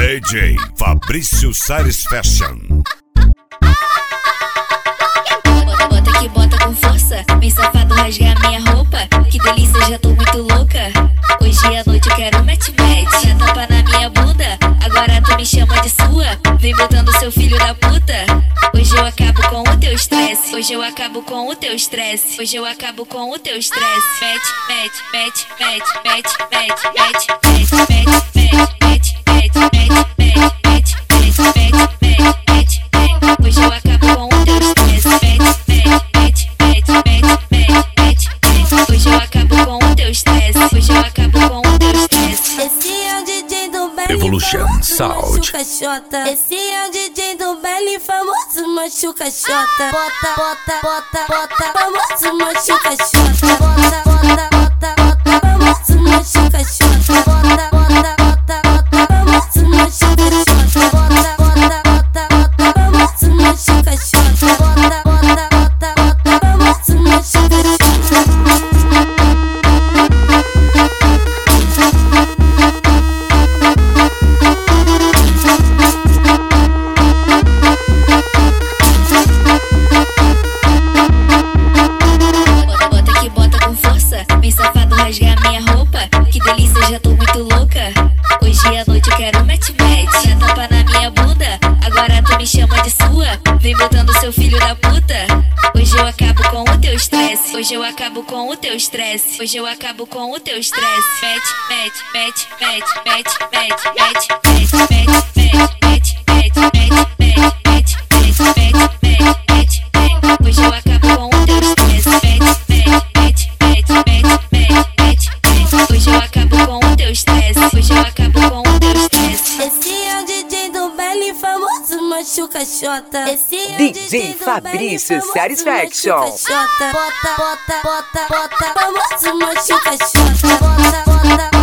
DJ Fabrício Satisfaction. Bota que bota com força, vem safado rasgar minha roupa. Que delícia, já tô muito louca. Hoje à noite eu quero match-match. Já tapa na minha bunda, agora tu me chama de sua. Vem botando seu filho da puta. Hoje eu acabo com o teu estresse. Hoje eu acabo com o teu estresse. Hoje eu acabo com o teu estresse. Match, match, match, match, match, match, match, match, match, match, match, match. Hoje eu acabo com o teu estresse. Hoje eu acabo com o teu estresse. Hoje eu acabo com o teu estresse. Esse é o DJ do Belly Evolution famoso Sound. machuca xota. Esse é o DJ do Belly famoso machuca xota. Bota, bota, bota, bota, famoso machuca xota. Bota, bota, bota, bota, famoso machuca xota. Bota, bota, bota, bota, famoso machuca xota. Bota, bota, bota, bota, famoso machuca xota. Bota, bota, bota, bota, famoso machuca xota. Rasgar minha roupa, que delícia, já tô muito louca. Hoje à noite eu quero match-match. Já tapa na minha bunda, agora tu me chama de sua. Vem botando seu filho da puta. Hoje eu acabo com o teu estresse. Hoje eu acabo com o teu estresse. Hoje eu acabo com o teu estresse. Match, match, match, match, match, match, match, match, match, match, match, match, match, match, match. Hoje eu acabo com o teu estresse. Hoje eu acabo com o teu estresse. Hoje eu acabo com o teu estresse. Esse é o DJ do Belly famoso machuca xota. Esse é o DJ Fabrício Satisfaction. Bota, bota, bota, bota, bota, famoso machuca xota. Bota, bota,